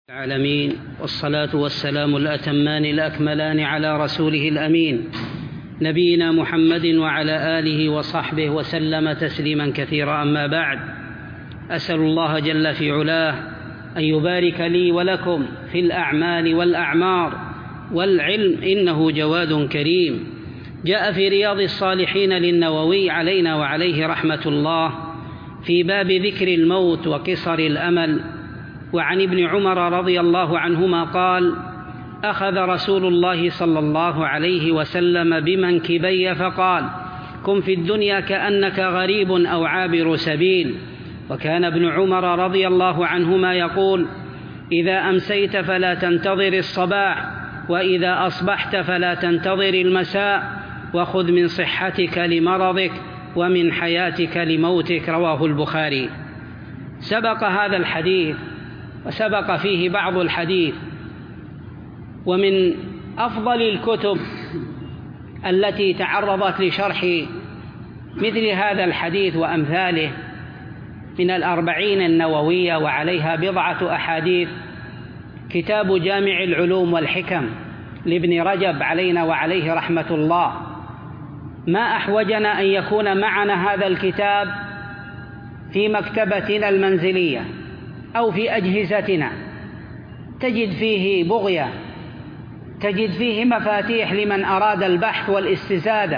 العالمين، والصلاة والسلام الأتمان الأكملان على رسوله الأمين نبينا محمد وعلى آله وصحبه وسلم تسليما كثيرا. أما بعد، أسأل الله جل في علاه أن يبارك لي ولكم في الأعمال والأعمار والعلم، إنه جواد كريم. جاء في رياض الصالحين للنووي علينا وعليه رحمة الله في باب ذكر الموت وقصر الأمل، وعن ابن عمر رضي الله عنهما قال: أخذ رسول الله صلى الله عليه وسلم بمنكبي فقال: كن في الدنيا كأنك غريب أو عابر سبيل. وكان ابن عمر رضي الله عنهما يقول: إذا أمسيت فلا تنتظر الصباح، وإذا أصبحت فلا تنتظر المساء، وخذ من صحتك لمرضك ومن حياتك لموتك. رواه البخاري. سبق هذا الحديث وسبق فيه بعض الحديث، ومن أفضل الكتب التي تعرضت لشرح مثل هذا الحديث وأمثاله من الأربعين النووية، وعليها بضعة أحاديث، كتاب جامع العلوم والحكم لابن رجب علينا وعليه رحمة الله. ما أحوجنا أن يكون معنا هذا الكتاب في مكتبتنا المنزلية أو في أجهزتنا، تجد فيه بغية، تجد فيه مفاتيح لمن أراد البحث والاستزادة.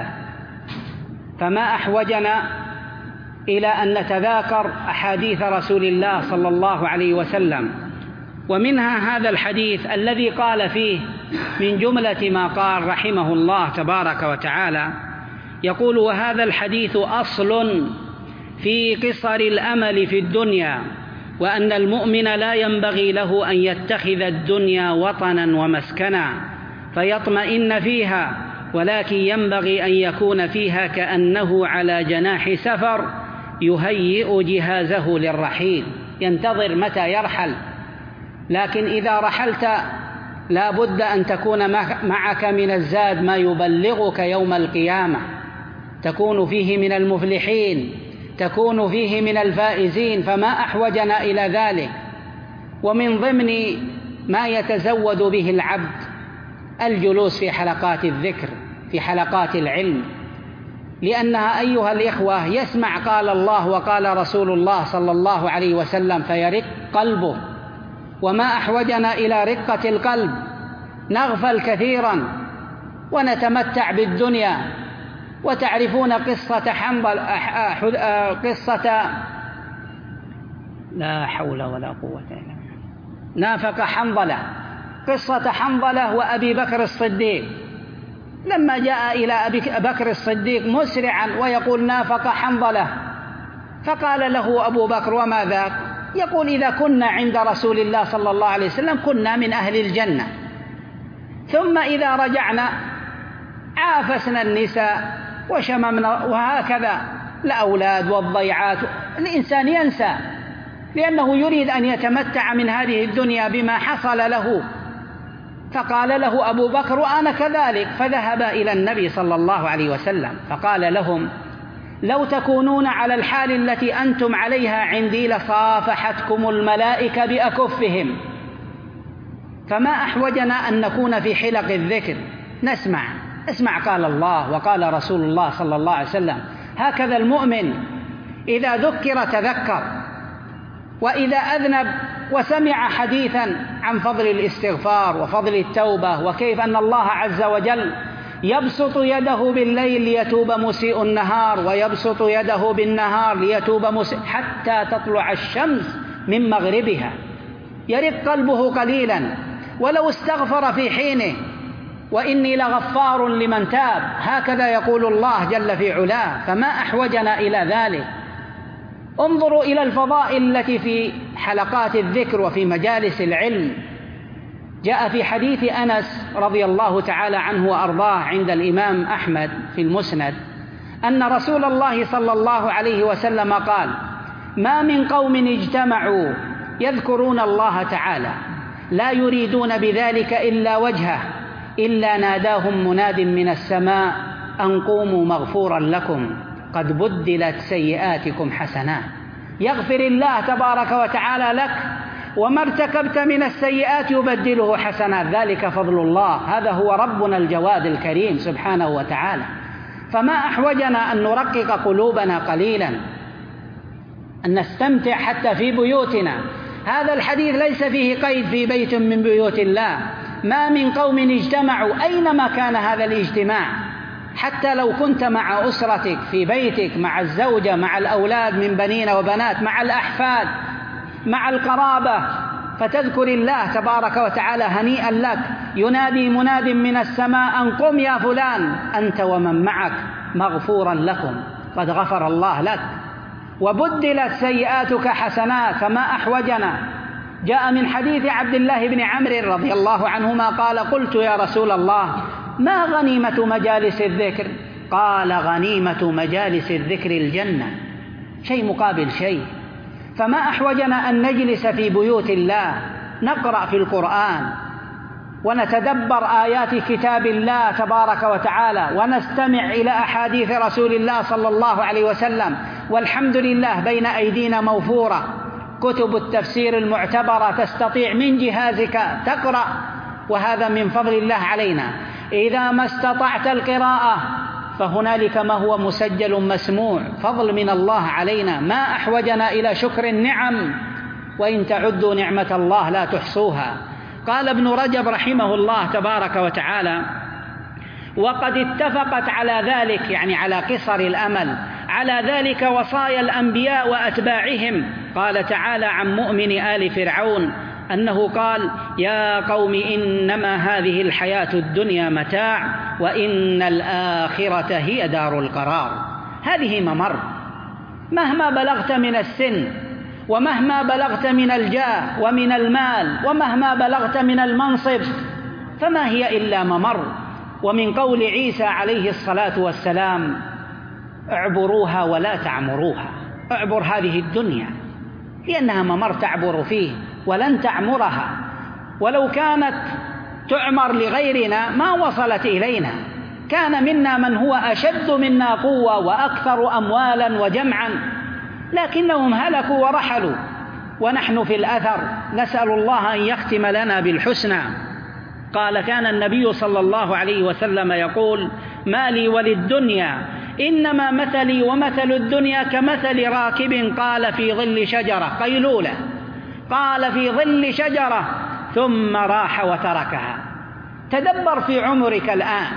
فما أحوجنا إلى أن نتذاكر أحاديث رسول الله صلى الله عليه وسلم، ومنها هذا الحديث الذي قال فيه من جملة ما قال رحمه الله تبارك وتعالى، يقول: وهذا الحديث أصل في قصر الأمل في الدنيا، وأن المؤمن لا ينبغي له أن يتخذ الدنيا وطنا ومسكنا فيطمئن فيها، ولكن ينبغي أن يكون فيها كأنه على جناح سفر يهيئ جهازه للرحيل، ينتظر متى يرحل. لكن إذا رحلت لا بد أن تكون معك من الزاد ما يبلغك يوم القيامة، تكون فيه من المفلحين، تكون فيه من الفائزين. فما أحوجنا إلى ذلك. ومن ضمن ما يتزود به العبد الجلوس في حلقات الذكر، في حلقات العلم، لأنها أيها الإخوة يسمع قال الله وقال رسول الله صلى الله عليه وسلم فيرق قلبه. وما أحوجنا إلى رقة القلب، نغفل كثيرا ونتمتع بالدنيا. وتعرفون قصة لا حول ولا قوة إلا بالله، نافق حنظلة، قصة حنظلة وأبي بكر الصديق، لما جاء إلى أبي بكر الصديق مسرعا ويقول: نافق حنظلة، فقال له أبو بكر: وما ذاك؟ يقول: إذا كنا عند رسول الله صلى الله عليه وسلم كنا من أهل الجنة، ثم إذا رجعنا عافسنا النساء وشممنا، وهكذا الأولاد والضيعات. الإنسان ينسى لأنه يريد أن يتمتع من هذه الدنيا بما حصل له. فقال له أبو بكر: وأنا كذلك. فذهب إلى النبي صلى الله عليه وسلم فقال لهم: لو تكونون على الحال التي أنتم عليها عندي لصافحتكم الملائكة بأكفهم. فما أحوجنا أن نكون في حلق الذكر، اسمع قال الله وقال رسول الله صلى الله عليه وسلم. هكذا المؤمن إذا ذكر تذكر، وإذا أذنب وسمع حديثا عن فضل الاستغفار وفضل التوبة، وكيف أن الله عز وجل يبسط يده بالليل ليتوب مسيء النهار، ويبسط يده بالنهار ليتوب مسيء حتى تطلع الشمس من مغربها، يرق قلبه قليلا ولو استغفر في حينه: وإني لغفار لمن تاب. هكذا يقول الله جل في علاه. فما أحوجنا إلى ذلك. انظروا إلى الفضائل التي في حلقات الذكر وفي مجالس العلم. جاء في حديث أنس رضي الله تعالى عنه وأرضاه عند الإمام أحمد في المسند أن رسول الله صلى الله عليه وسلم قال: ما من قوم اجتمعوا يذكرون الله تعالى لا يريدون بذلك إلا وجهه إلا ناداهم مناد من السماء أن قوموا مغفورا لكم قد بدلت سيئاتكم حسنات. يغفر الله تبارك وتعالى لك وما ارتكبت من السيئات يبدله حسنات، ذلك فضل الله، هذا هو ربنا الجواد الكريم سبحانه وتعالى. فما أحوجنا أن نرقق قلوبنا قليلا، أن نستمتع حتى في بيوتنا. هذا الحديث ليس فيه قيد في بيت من بيوت الله، ما من قوم اجتمعوا أينما كان هذا الاجتماع، حتى لو كنت مع أسرتك في بيتك، مع الزوجة، مع الأولاد من بنين وبنات، مع الأحفاد، مع القرابة، فتذكر الله تبارك وتعالى، هنيئا لك، ينادي مناد من السماء أن قم يا فلان أنت ومن معك مغفورا لكم، قد غفر الله لك، وبدلت سيئاتك حسنات. فما أحوجنا. جاء من حديث عبد الله بن عمرو رضي الله عنهما قال: قلت يا رسول الله ما غنيمة مجالس الذكر؟ قال: غنيمة مجالس الذكر الجنة، شيء مقابل شيء. فما أحوجنا أن نجلس في بيوت الله، نقرأ في القرآن ونتدبر آيات كتاب الله تبارك وتعالى، ونستمع إلى أحاديث رسول الله صلى الله عليه وسلم. والحمد لله بين أيدينا موفورة كتب التفسير المعتبرة، تستطيع من جهازك تقرأ، وهذا من فضل الله علينا. إذا ما استطعت القراءة فهنالك ما هو مسجل مسموع، فضل من الله علينا. ما أحوجنا إلى شكر النعم، وإن تعدوا نعمة الله لا تحصوها. قال ابن رجب رحمه الله تبارك وتعالى: وقد اتفقت على ذلك، يعني على قصر الأمل، على ذلك وصايا الأنبياء وأتباعهم. قال تعالى عن مؤمن آل فرعون أنه قال: يا قوم إنما هذه الحياة الدنيا متاع وإن الآخرة هي دار القرار. هذه ممر، مهما بلغت من السن، ومهما بلغت من الجاه ومن المال، ومهما بلغت من المنصب، فما هي إلا ممر. ومن قول عيسى عليه الصلاة والسلام: اعبروها ولا تعمروها. اعبر هذه الدنيا لأنها ممر تعبر فيه ولن تعمرها، ولو كانت تعمر لغيرنا ما وصلت إلينا. كان منا من هو أشد منا قوة وأكثر أموالا وجمعا، لكنهم هلكوا ورحلوا ونحن في الأثر. نسأل الله أن يختم لنا بالحسنى. قال: كان النبي صلى الله عليه وسلم يقول: ما لي وللدنيا إنما مثلي ومثل الدنيا كمثل راكب قال في ظل شجرة، قيلولة، قال في ظل شجرة ثم راح وتركها. تدبر في عمرك الآن،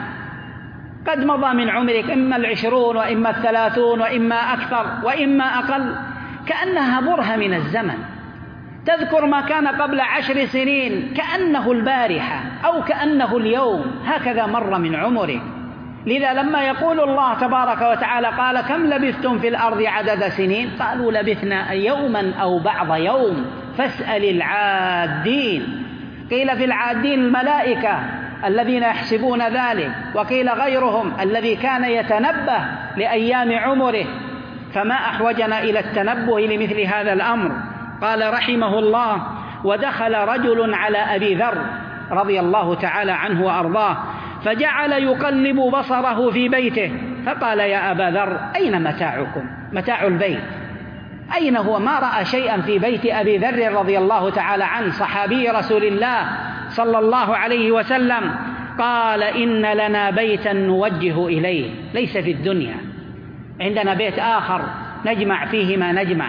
قد مضى من عمرك إما 20 وإما 30 وإما أكثر وإما أقل، كأنها برهة من الزمن. تذكر ما كان قبل 10 سنين كأنه البارحة أو كأنه اليوم، هكذا مر من عمرك. لذا لما يقول الله تبارك وتعالى: قال كم لبثتم في الأرض عدد سنين؟ قالوا لبثنا يوما أو بعض يوم فاسأل العادين. قيل في العادين الملائكة الذين يحسبون ذلك، وقيل غيرهم الذي كان يتنبه لأيام عمره. فما أحوجنا إلى التنبه لمثل هذا الأمر. قال رحمه الله: ودخل رجل على أبي ذر رضي الله تعالى عنه وأرضاه فجعل يقلب بصره في بيته، فقال: يا أبا ذر أين متاعكم؟ متاع البيت أين هو؟ ما رأى شيئا في بيت أبي ذر رضي الله تعالى عنه، صحابي رسول الله صلى الله عليه وسلم. قال: إن لنا بيتا نوجه إليه، ليس في الدنيا، عندنا بيت آخر نجمع فيه ما نجمع.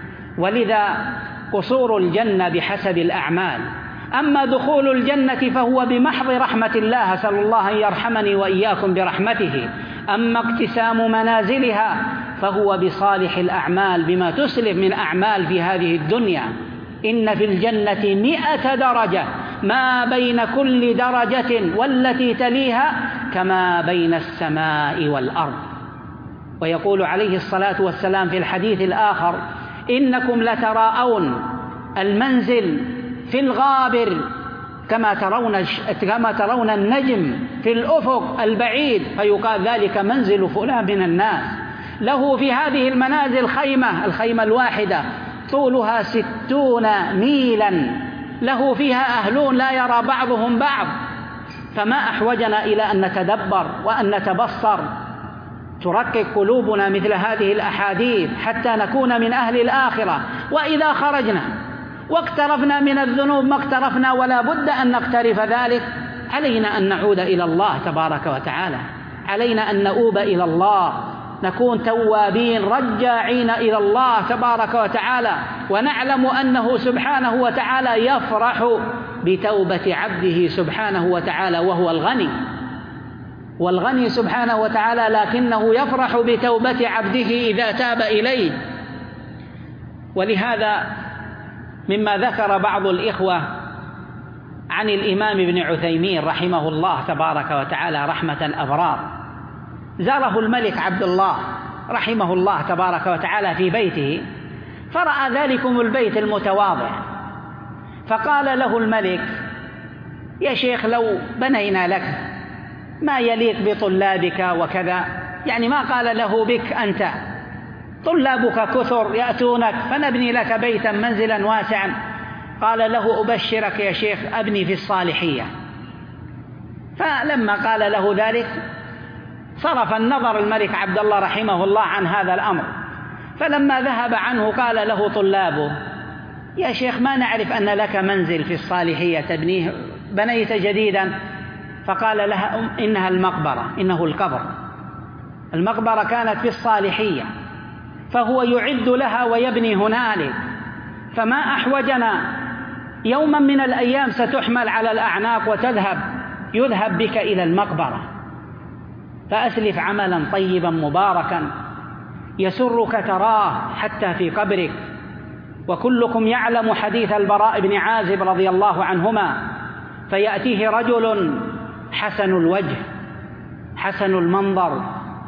ولذا قصور الجنة بحسب الأعمال، أما دخول الجنة فهو بمحض رحمة الله، أسأل الله أن يرحمني وإياكم برحمته. أما اقتسام منازلها فهو بصالح الأعمال، بما تسلف من أعمال في هذه الدنيا. إن في الجنة 100 درجة، ما بين كل درجة والتي تليها كما بين السماء والأرض. ويقول عليه الصلاة والسلام في الحديث الآخر: إنكم لتراءون المنزل في الغابر كما ترون النجم في الأفق البعيد، فيقال ذلك منزل فلان من الناس. له في هذه المنازل خيمة، الخيمة الواحدة طولها 60 ميلا، له فيها أهلون لا يرى بعضهم بعض. فما أحوجنا إلى أن نتدبر وأن نتبصر، ترقق قلوبنا مثل هذه الأحاديث حتى نكون من أهل الآخرة. وإذا خرجنا واقترفنا من الذنوب ما اقترفنا ولا بد أن نقترف ذلك، علينا أن نعود إلى الله تبارك وتعالى، علينا أن نؤوب إلى الله، نكون توابين رجاعين إلى الله تبارك وتعالى، ونعلم أنه سبحانه وتعالى يفرح بتوبة عبده سبحانه وتعالى، وهو والغني سبحانه وتعالى، لكنه يفرح بتوبة عبده إذا تاب إليه. ولهذا مما ذكر بعض الإخوة عن الإمام ابن عثيمين رحمه الله تبارك وتعالى رحمة الأبرار، زاره الملك عبد الله رحمه الله تبارك وتعالى في بيته، فرأى ذلكم البيت المتواضع، فقال له الملك: يا شيخ لو بنينا لك ما يليق بطلابك وكذا، يعني ما قال له بك أنت، طلابك كثر يأتونك فنبني لك بيتا منزلا واسعا، قال له: أبشرك يا شيخ أبني في الصالحية. فلما قال له ذلك صرف النظر الملك عبد الله رحمه الله عن هذا الأمر، فلما ذهب عنه قال له طلابه: يا شيخ ما نعرف أن لك منزل في الصالحية تبنيه، بنيت جديدا. فقال لها: إنها المقبرة، إنه القبر، المقبرة كانت في الصالحية، فهو يعد لها ويبني هنالك، فما أحوجنا، يوما من الأيام ستحمل على الأعناق يذهب بك إلى المقبرة، فأسلف عملا طيبا مباركا يسرك تراه حتى في قبرك. وكلكم يعلم حديث البراء بن عازب رضي الله عنهما: فيأتيه رجل حسن الوجه حسن المنظر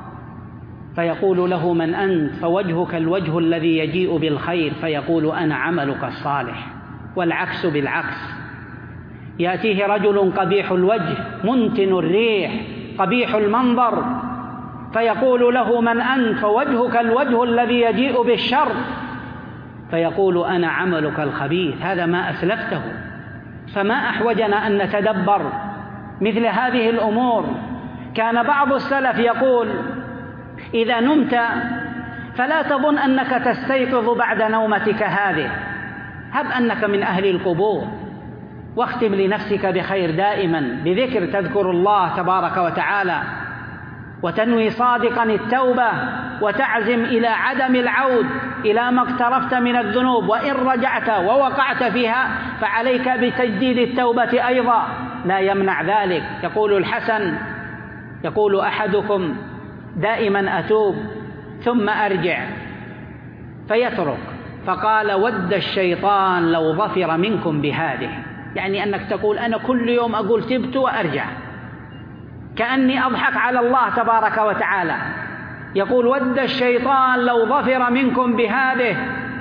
فيقول له: من أنت؟ فوجهك الوجه الذي يجيء بالخير، فيقول: أنا عملك الصالح. والعكس بالعكس، يأتيه رجل قبيح الوجه منتن الريح قبيح المنظر، فيقول له: من أنت؟ فوجهك الوجه الذي يجيء بالشر، فيقول: أنا عملك الخبيث، هذا ما أسلفته. فما أحوجنا أن نتدبر مثل هذه الأمور. كان بعض السلف يقول: إذا نمت فلا تظن أنك تستيقظ بعد نومتك هذه، هب أنك من أهل القبور، واختم لنفسك بخير دائما بذكر تذكر الله تبارك وتعالى، وتنوي صادقا التوبة، وتعزم إلى عدم العود إلى ما اقترفت من الذنوب، وإن رجعت ووقعت فيها فعليك بتجديد التوبة أيضا، لا يمنع ذلك. يقول الحسن، يقول أحدكم: دائما أتوب ثم أرجع، فيترك. فقال: ود الشيطان لو ظفر منكم بهذه، يعني أنك تقول أنا كل يوم أقول تبت وأرجع، كأني أضحك على الله تبارك وتعالى. يقول: ود الشيطان لو ظفر منكم بهذه،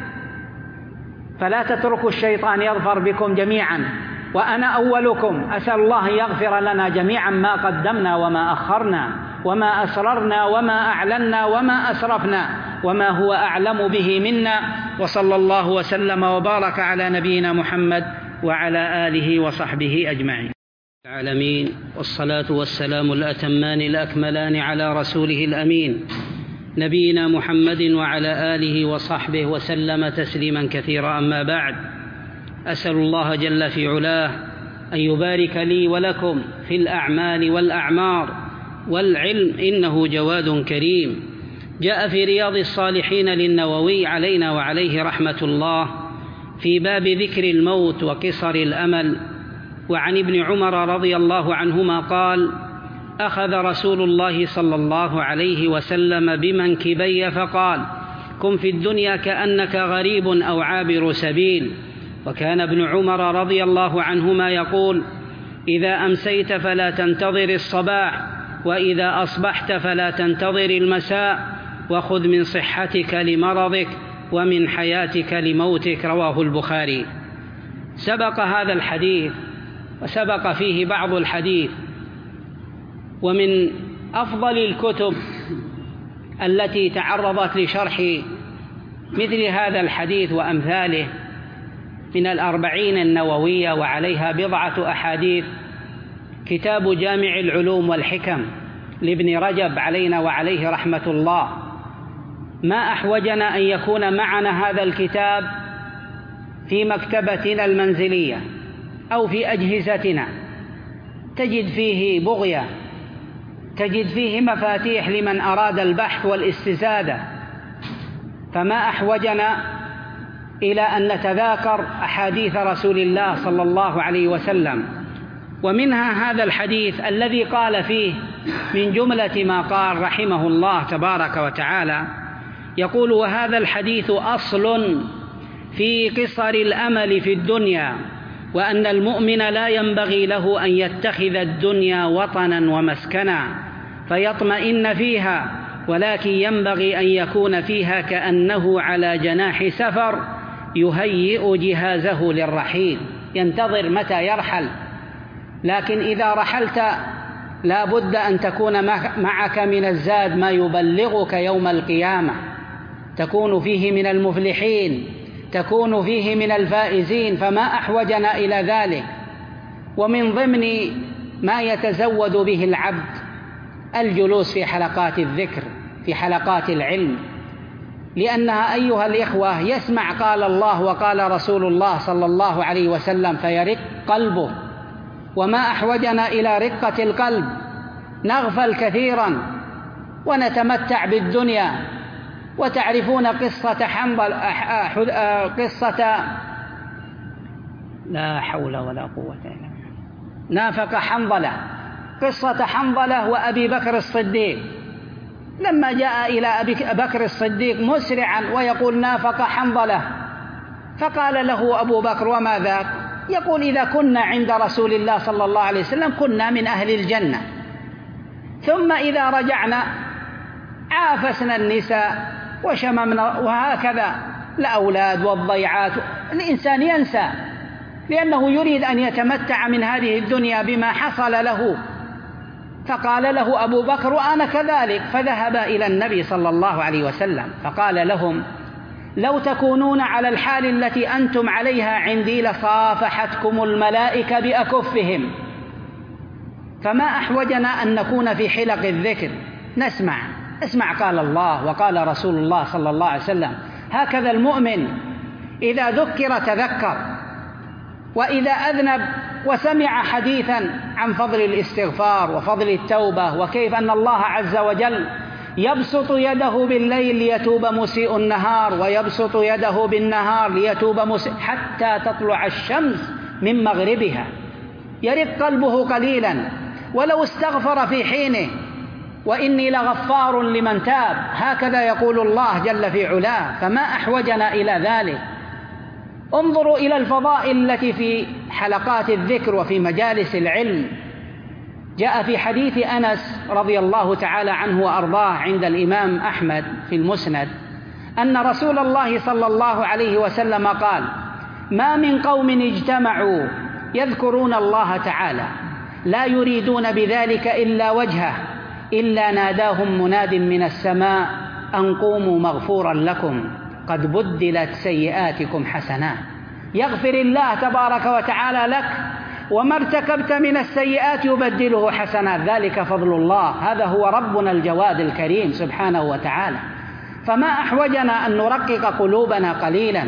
فلا تتركوا الشيطان يظفر بكم جميعا، وأنا أولكم. أسأل الله يغفر لنا جميعا ما قدمنا وما أخرنا، وما أسررنا وما أعلنا وما أسرفنا، وما هو أعلم به منا. وصلى الله وسلم وبارك على نبينا محمد وعلى آله وصحبه أجمعين. العالمين، والصلاة والسلام الأتمان الأكملان على رسوله الأمين نبينا محمد وعلى آله وصحبه وسلم تسليما كثيرا. أما بعد، أسأل الله جل في علاه أن يبارك لي ولكم في الأعمال والأعمار والعلم، إنه جواد كريم. جاء في رياض الصالحين للنووي علينا وعليه رحمة الله في باب ذكر الموت وقصر الأمل، وعن ابن عمر رضي الله عنهما قال: أخذ رسول الله صلى الله عليه وسلم بمنكبي فقال: كن في الدنيا كأنك غريب أو عابر سبيل. وكان ابن عمر رضي الله عنهما يقول: إذا أمسيت فلا تنتظر الصباح، وإذا أصبحت فلا تنتظر المساء، وخذ من صحتك لمرضك ومن حياتك لموتك. رواه البخاري. سبق هذا الحديث وسبق فيه بعض الحديث، ومن أفضل الكتب التي تعرضت لشرح مثل هذا الحديث وأمثاله من 40 النووية، وعليها بضعة أحاديث، كتاب جامع العلوم والحكم لابن رجب علينا وعليه رحمة الله. ما أحوجنا أن يكون معنا هذا الكتاب في مكتبتنا المنزلية أو في أجهزتنا تجد فيه بغية، تجد فيه مفاتيح لمن أراد البحث والاستزادة. فما أحوجنا إلى أن نتذاكر أحاديث رسول الله صلى الله عليه وسلم، ومنها هذا الحديث الذي قال فيه من جملة ما قال رحمه الله تبارك وتعالى، يقول: وهذا الحديث أصل في قصر الأمل في الدنيا، وأن المؤمن لا ينبغي له أن يتخذ الدنيا وطنا ومسكنا فيطمئن فيها، ولكن ينبغي أن يكون فيها كأنه على جناح سفر يهيئ جهازه للرحيل، ينتظر متى يرحل. لكن إذا رحلت لا بد أن تكون معك من الزاد ما يبلغك يوم القيامة، تكون فيه من المفلحين، تكون فيه من الفائزين. فما أحوجنا إلى ذلك. ومن ضمن ما يتزود به العبد الجلوس في حلقات الذكر، في حلقات العلم، لأنها أيها الإخوة يسمع قال الله وقال رسول الله صلى الله عليه وسلم فيرق قلبه. وما أحوجنا إلى رقة القلب، نغفل كثيرا ونتمتع بالدنيا. وتعرفون قصة لا حول ولا قوة إلا بالله، نافق حنظلة، قصة حنظلة وأبي بكر الصديق. لما جاء إلى أبي بكر الصديق مسرعا ويقول: نافق حنظلة، فقال له أبو بكر: وما ذاك؟ يقول: إذا كنا عند رسول الله صلى الله عليه وسلم كنا من أهل الجنة، ثم إذا رجعنا عافسنا النساء وشممنا، وهكذا الأولاد والضيعات. الإنسان ينسى لأنه يريد أن يتمتع من هذه الدنيا بما حصل له. فقال له أبو بكر: وأنا كذلك. فذهب إلى النبي صلى الله عليه وسلم فقال لهم: لو تكونون على الحال التي أنتم عليها عندي لصافحتكم الملائكة بأكفهم. فما أحوجنا أن نكون في حلق الذكر، اسمع قال الله وقال رسول الله صلى الله عليه وسلم. هكذا المؤمن إذا ذكر تذكر، وإذا أذنب وسمع حديثا عن فضل الاستغفار وفضل التوبة، وكيف أن الله عز وجل يبسط يده بالليل ليتوب مسيء النهار، ويبسط يده بالنهار ليتوب مسيء حتى تطلع الشمس من مغربها، يرق قلبه قليلا ولو استغفر في حينه: وإني لغفار لمن تاب. هكذا يقول الله جل في علاه. فما أحوجنا إلى ذلك. انظروا إلى الفضائل التي في حلقات الذكر وفي مجالس العلم. جاء في حديث أنس رضي الله تعالى عنه وأرضاه عند الإمام أحمد في المسند أن رسول الله صلى الله عليه وسلم قال: ما من قوم اجتمعوا يذكرون الله تعالى لا يريدون بذلك إلا وجهه إلا ناداهم مناد من السماء أن قوموا مغفورا لكم قد بدلت سيئاتكم حسنات. يغفر الله تبارك وتعالى لك، وما ارتكبت من السيئات يبدله حسنات، ذلك فضل الله. هذا هو ربنا الجواد الكريم سبحانه وتعالى. فما أحوجنا أن نرقق قلوبنا قليلا،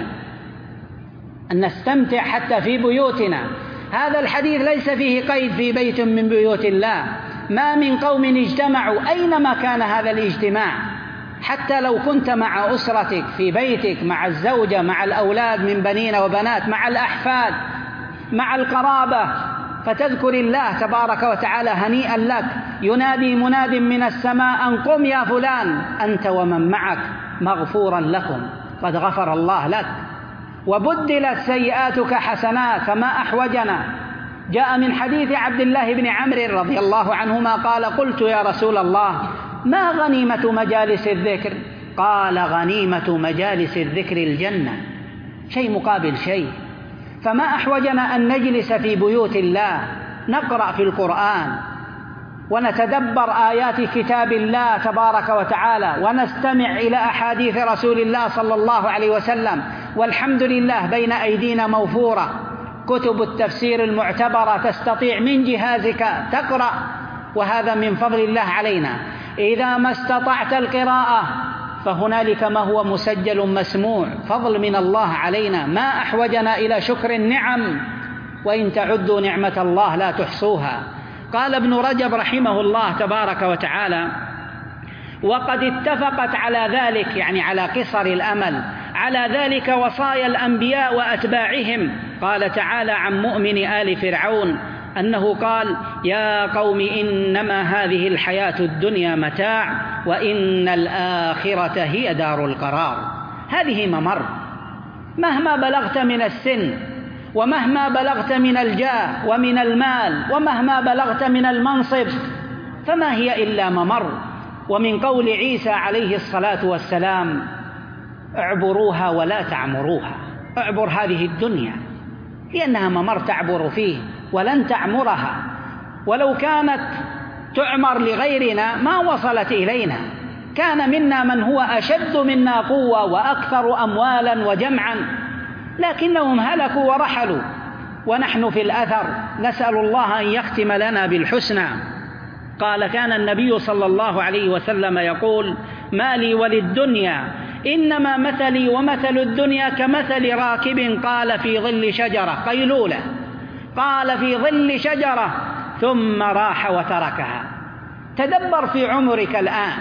أن نستمتع حتى في بيوتنا. هذا الحديث ليس فيه قيد في بيت من بيوت الله. ما من قوم اجتمعوا، أينما كان هذا الاجتماع، حتى لو كنت مع أسرتك في بيتك، مع الزوجة، مع الأولاد من بنين وبنات، مع الأحفاد، مع القرابة، فتذكر الله تبارك وتعالى، هنيئا لك. ينادي مناد من السماء أن قم يا فلان أنت ومن معك مغفورا لكم قد غفر الله لك وبدلت سيئاتك حسنات. فما أحوجنا. جاء من حديث عبد الله بن عمرو رضي الله عنهما قال: قلت يا رسول الله ما غنيمة مجالس الذكر؟ قال: غنيمة مجالس الذكر الجنة، شيء مقابل شيء. فما أحوجنا أن نجلس في بيوت الله نقرأ في القرآن ونتدبر آيات كتاب الله تبارك وتعالى، ونستمع إلى أحاديث رسول الله صلى الله عليه وسلم. والحمد لله بين أيدينا موفورة كتب التفسير المعتبرة، تستطيع من جهازك تقرأ، وهذا من فضل الله علينا. إذا ما استطعت القراءة فهنالك ما هو مسجل مسموع، فضل من الله علينا، ما أحوجنا إلى شكر النعم، وإن تعدوا نعمة الله لا تحصوها. قال ابن رجب رحمه الله تبارك وتعالى: وقد اتفقت على ذلك، يعني على قصر الأمل، على ذلك وصايا الأنبياء وأتباعهم. قال تعالى عن مؤمن آل فرعون أنه قال: يا قوم إنما هذه الحياة الدنيا متاع وإن الآخرة هي دار القرار. هذه ممر، مهما بلغت من السن، ومهما بلغت من الجاه ومن المال، ومهما بلغت من المنصب، فما هي إلا ممر. ومن قول عيسى عليه الصلاة والسلام: اعبروها ولا تعمروها. اعبر هذه الدنيا لأنها ممر تعبر فيه ولن تعمرها، ولو كانت تعمر لغيرنا ما وصلت إلينا. كان منا من هو أشد منا قوة وأكثر أموالا وجمعا، لكنهم هلكوا ورحلوا ونحن في الأثر، نسأل الله أن يختم لنا بالحسنى. قال: كان النبي صلى الله عليه وسلم يقول: ما لي وللدنيا إنما مثلي ومثل الدنيا كمثل راكب قال في ظل شجرة، قيلولة، قال في ظل شجرة ثم راح وتركها. تدبر في عمرك الآن،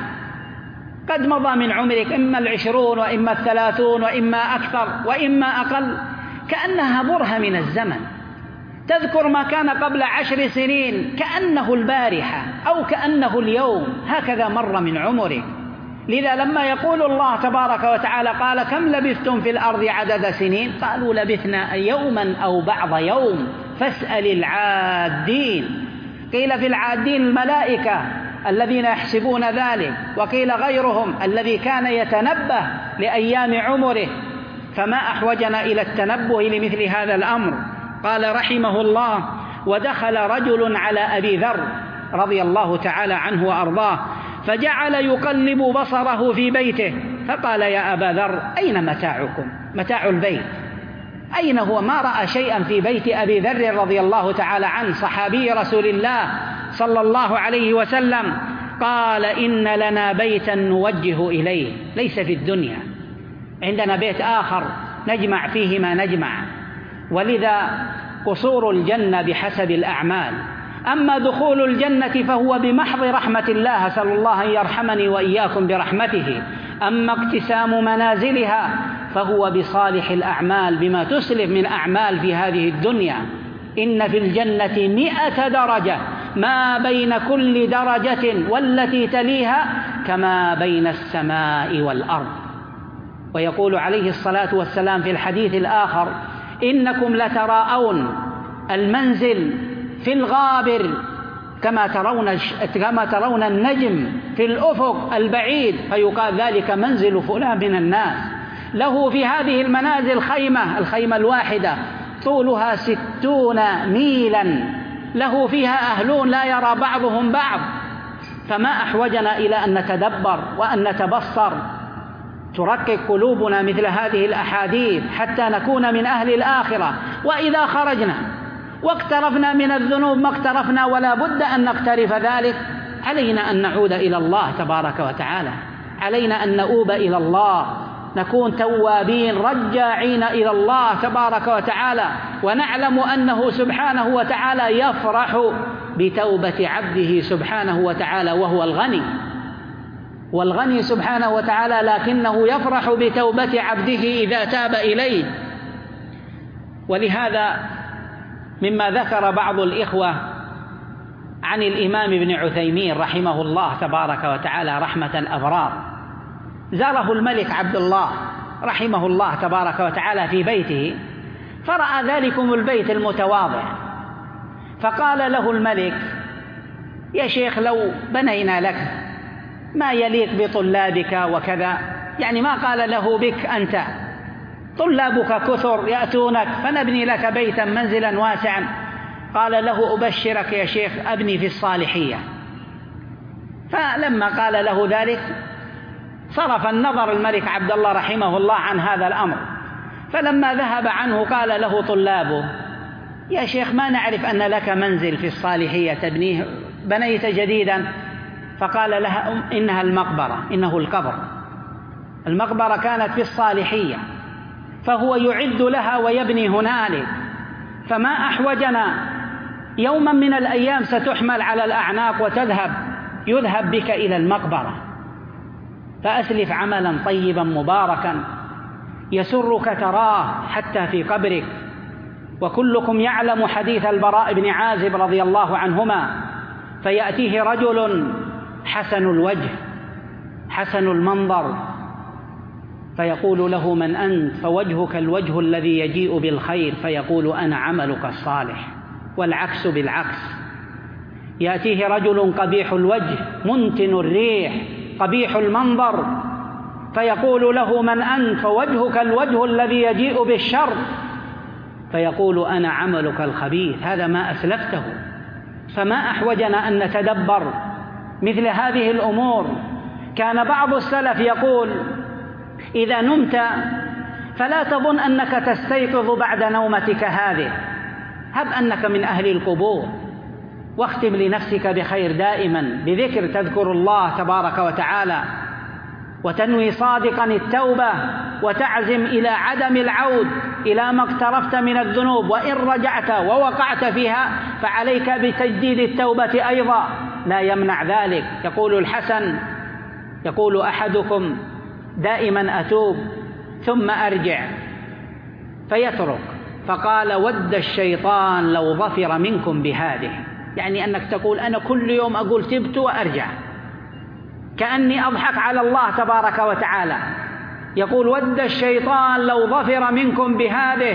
قد مضى من عمرك إما 20 وإما 30 وإما أكثر وإما أقل، كأنها برهة من الزمن. تذكر ما كان قبل 10 سنين كأنه البارحة أو كأنه اليوم، هكذا مر من عمرك. لذا لما يقول الله تبارك وتعالى: قال كم لبثتم في الأرض عدد سنين؟ قالوا: لبثنا يوما أو بعض يوم فاسأل العادين. قيل في العادين الملائكة الذين يحسبون ذلك، وقيل غيرهم الذي كان يتنبه لأيام عمره. فما أحوجنا إلى التنبه لمثل هذا الأمر. قال رحمه الله: ودخل رجل على أبي ذر رضي الله تعالى عنه وأرضاه فجعل يقلب بصره في بيته، فقال: يا أبا ذر، أين متاعكم؟ متاع البيت أين هو؟ ما رأى شيئا في بيت أبي ذر رضي الله تعالى عنه، صحابي رسول الله صلى الله عليه وسلم. قال: إن لنا بيتا نوجه إليه، ليس في الدنيا، عندنا بيت آخر نجمع فيه ما نجمع. ولذا قصور الجنة بحسب الأعمال، أما دخول الجنة فهو بمحض رحمة الله، أسأل الله أن يرحمني وإياكم برحمته. أما اقتسام منازلها فهو بصالح الأعمال، بما تسلف من أعمال في هذه الدنيا. إن في الجنة 100 درجة، ما بين كل درجة والتي تليها كما بين السماء والأرض. ويقول عليه الصلاة والسلام في الحديث الآخر: إنكم لتراءون المنزل في الغابر كما ترون النجم في الأفق البعيد، فيقال ذلك منزل فلان من الناس. له في هذه المنازل خيمة، الخيمة الواحدة طولها 60 ميلا، له فيها أهلون لا يرى بعضهم بعض. فما أحوجنا إلى أن نتدبر وأن نتبصر، ترقق قلوبنا مثل هذه الأحاديث حتى نكون من أهل الآخرة. وإذا خرجنا واقترفنا من الذنوب ما اقترفنا ولا بد أن نقترف ذلك، علينا أن نعود إلى الله تبارك وتعالى، علينا أن نؤوب إلى الله، نكون توابين رجاعين إلى الله تبارك وتعالى، ونعلم أنه سبحانه وتعالى يفرح بتوبة عبده سبحانه وتعالى، وهو والغني سبحانه وتعالى، لكنه يفرح بتوبة عبده إذا تاب إليه. ولهذا مما ذكر بعض الإخوة عن الإمام ابن عثيمين رحمه الله تبارك وتعالى رحمة الأبرار، زاره الملك عبد الله رحمه الله تبارك وتعالى في بيته، فرأى ذلكم البيت المتواضع، فقال له الملك: يا شيخ لو بنينا لك ما يليق بطلابك وكذا، يعني ما قال له بك أنت، طلابك كثر يأتونك، فنبني لك بيتا منزلا واسعا. قال له: أبشرك يا شيخ، أبني في الصالحية. فلما قال له ذلك صرف النظر الملك عبد الله رحمه الله عن هذا الأمر، فلما ذهب عنه قال له طلابه: يا شيخ ما نعرف أن لك منزل في الصالحية تبنيه، بنيت جديدا. فقال لها: إنها المقبرة، إنه القبر، المقبرة كانت في الصالحية، فهو يعد لها ويبني هنالك. فما أحوجنا يوما من الأيام ستحمل على الأعناق يذهب بك إلى المقبرة، فأسلف عملا طيبا مباركا يسرك تراه حتى في قبرك. وكلكم يعلم حديث البراء بن عازب رضي الله عنهما، فيأتيه رجل حسن الوجه حسن المنظر فيقول له: من أنت؟ فوجهك الوجه الذي يجيء بالخير، فيقول: أنا عملك الصالح. والعكس بالعكس، يأتيه رجل قبيح الوجه منتن الريح قبيح المنظر، فيقول له: من أنت؟ فوجهك الوجه الذي يجيء بالشر، فيقول: أنا عملك الخبيث. هذا ما أسلفته. فما أحوجنا أن نتدبر مثل هذه الأمور. كان بعض السلف يقول: إذا نمت فلا تظن أنك تستيقظ بعد نومتك هذه، هب أنك من أهل القبور، واختم لنفسك بخير دائما بذكر تذكر الله تبارك وتعالى، وتنوي صادقا التوبة، وتعزم إلى عدم العود إلى ما اقترفت من الذنوب، وإن رجعت ووقعت فيها فعليك بتجديد التوبة أيضا، لا يمنع ذلك. يقول الحسن، يقول أحدكم: دائما أتوب ثم أرجع، فيترك. فقال: ود الشيطان لو ظفر منكم بهذه، يعني أنك تقول: أنا كل يوم أقول تبت وأرجع، كأني أضحك على الله تبارك وتعالى. يقول: ود الشيطان لو ظفر منكم بهذه.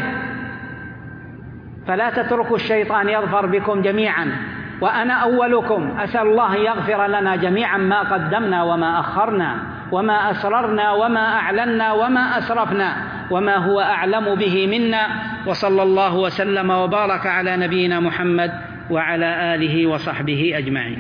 فلا تتركوا الشيطان يظفر بكم جميعا، وأنا أولكم. أسأل الله يغفر لنا جميعا ما قدمنا وما أخرنا، وما أسررنا وما أعلنا وما أسرفنا، وما هو أعلم به منا. وصلى الله وسلم وبارك على نبينا محمد وعلى آله وصحبه أجمعين.